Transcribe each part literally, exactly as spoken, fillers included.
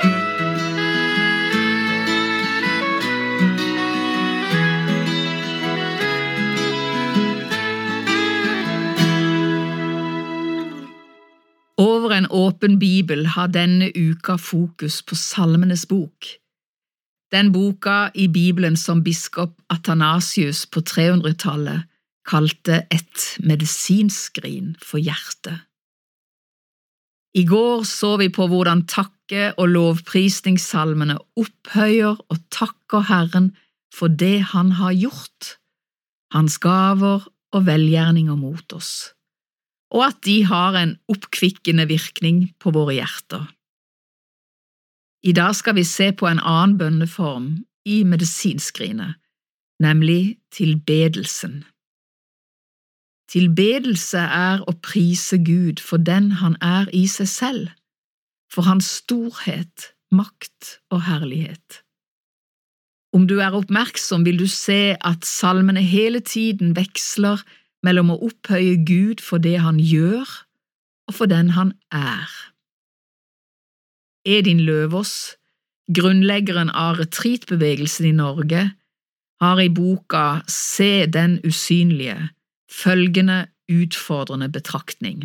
Over en åpen bibel har denne uka fokus på Salmenes bok. Den boka i Bibelen som biskop Athanasius på tre hundretallet kalte et medisinskrin for hjertet. I går så vi på hvordan takke- og lovprisningssalmene opphøyer og takker Herren for det han har gjort, hans gaver og velgjerninger mot oss, og at de har en oppkvikkende virkning på våre hjerter. I dag skal vi se på en annen bønneform i medisinskrinet, nemlig tilbedelsen. Tilbedelse er å prise Gud for den han er i seg selv, for hans storhet, makt og herlighet. Om du er oppmerksom vil du se at salmene hele tiden veksler mellom å opphøye Gud for det han gjør og for den han er. Edin Løvaas, grunnleggeren av retreatbevegelsen i Norge, har i boka Se den usynlige følgende utfordrende betraktning.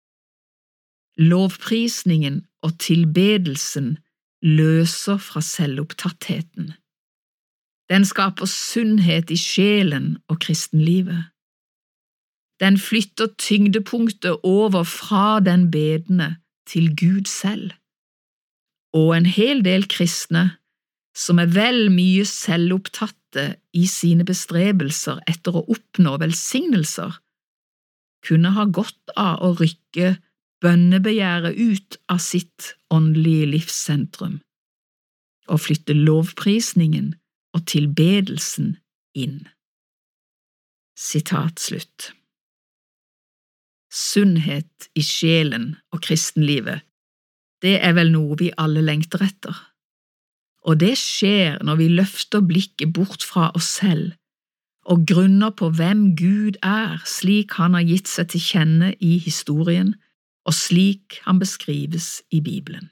Lovprisningen og tilbedelsen løser fra selvopptattheten. Den skaper sunnhet i sjelen og kristenlivet. Den flytter tyngdepunktet over fra den bedende til Gud selv. Og en hel del kristne, som er vel mye selvopptatte i sine bestrebelser etter å oppnå velsignelser, kunne ha godt av å rykke bønnebegjæret ut av sitt åndelige livssentrum og flytte lovprisningen og tilbedelsen inn. Sitat slutt. Sunnhet i sjelen og kristenlivet, det er vel noe vi alle lengter etter. Og det skjer når vi løfter blikket bort fra oss selv og grunner på hvem Gud er, slik han har gitt seg til kjenne i historien og slik han beskrives i Bibelen.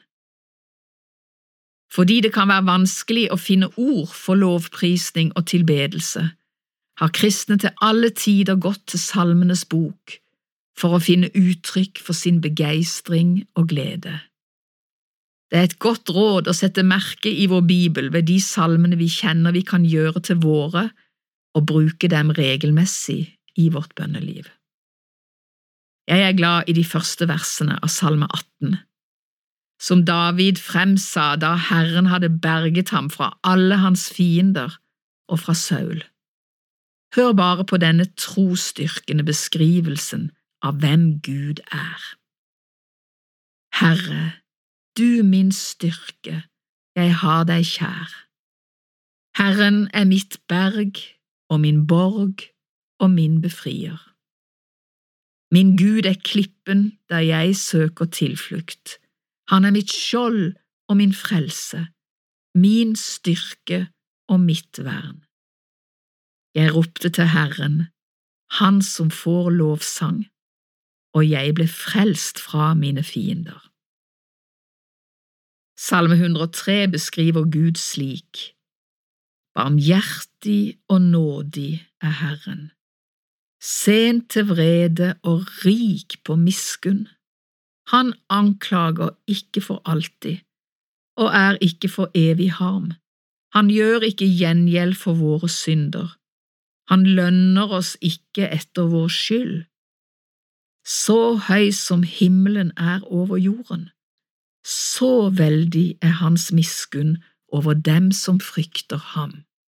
Fordi det kan være vanskelig å finne ord for lovprisning og tilbedelse, har kristne til alle tider gått til Salmenes bok for å finne uttrykk for sin begeistring og glede. Det er et godt råd å sette merke i vår Bibel ved de salmene vi kjenner vi kan gjøre til våre, og bruke dem regelmessig i vårt bønneliv. Jeg er glad i de første versene av Salme atten, som David fremsa da Herren hadde berget ham fra alle hans fiender og fra Saul. Hør bare på denne trosstyrkende beskrivelsen av hvem Gud er. Herre, du min styrke, jeg har deg kjær. Herren er mitt berg og min borg og min befrier. Min Gud er klippen der jeg søker tilflukt. Han er mitt skjold og min frelse, min styrke og mitt vern. Jeg ropte til Herren, han som får lovsang, og jeg ble frelst fra mine fiender. Salme hundre og tre beskriver Gud slik: Barmhjertig og nådig er Herren, sent til vrede og rik på miskunn. Han anklager ikke for alltid, og er ikke for evig harm. Han gjør ikke gjengjeld for våre synder. Han lønner oss ikke etter vår skyld. Så høy som himmelen er over jorden, så veldig er hans miskunn over dem som frykter ham.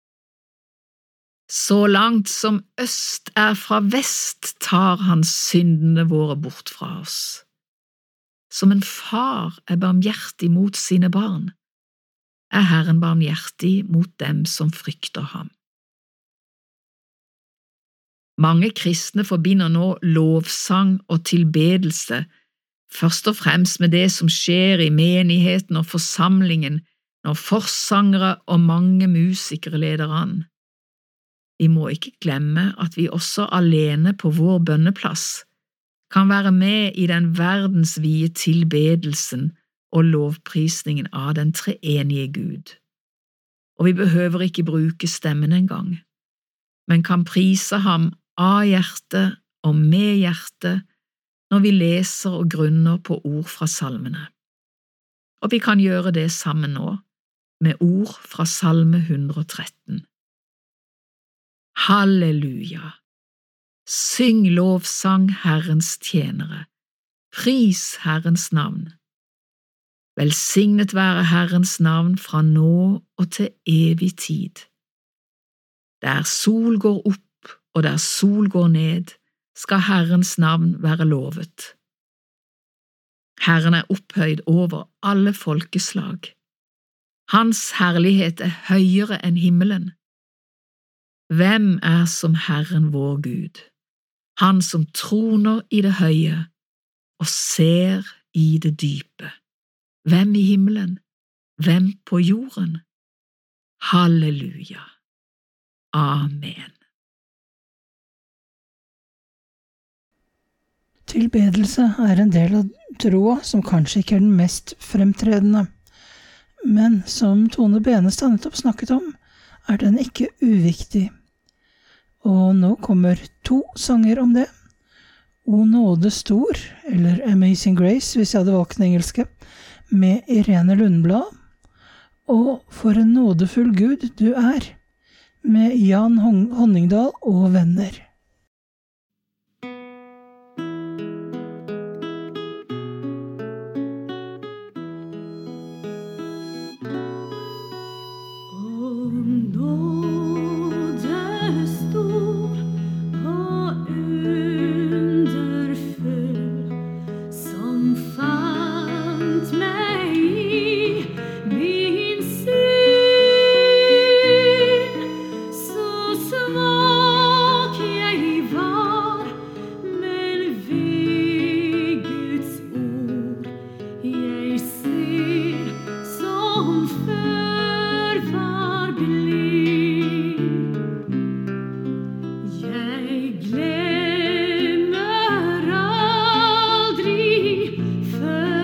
Så langt som øst er fra vest tar han syndene våre bort fra oss. Som en far er barmhjertig mot sine barn, er Herren barmhjertig mot dem som frykter ham. Mange kristne forbinder nå lovsang og tilbedelse først og fremst med det som skjer i menigheten og forsamlingen når forsangere og mange musikere leder an. Vi må ikke glemme at vi også alene på vår bønneplass kan være med i den verdensvide tilbedelsen og lovprisningen av den treenige Gud. Og vi behøver ikke bruke stemmen engang, men kan prise ham av hjertet og med hjertet når vi leser og grunner på ord fra salmene. Og vi kan gjøre det sammen nå, med ord fra salme hundre og tretten. Halleluja! Syng lovsang Herrens tjenere, pris Herrens navn. Velsignet være Herrens navn fra nå og til evig tid. Der sol går opp og der sol går ned, skal Herrens navn være lovet. Herren er opphøyd over alle folkeslag. Hans herlighet er høyere enn himmelen. Hvem er som Herren vår Gud? Han som troner i det høye og ser i det dype. Hvem i himmelen? Hvem på jorden? Halleluja. Amen. Tilbedelse er en del av troa som kanskje ikke er den mest fremtredende, men som Tone Benestad nettopp snakket om, er den ikke uviktig. Og nå kommer to sanger om det. O nåde stor, eller Amazing Grace hvis jeg hadde valgt den engelske, med Irene Lundblad, og For en nådefull Gud du er, med Jan Honningdal og venner.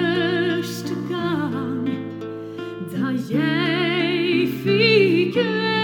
Jeg fikk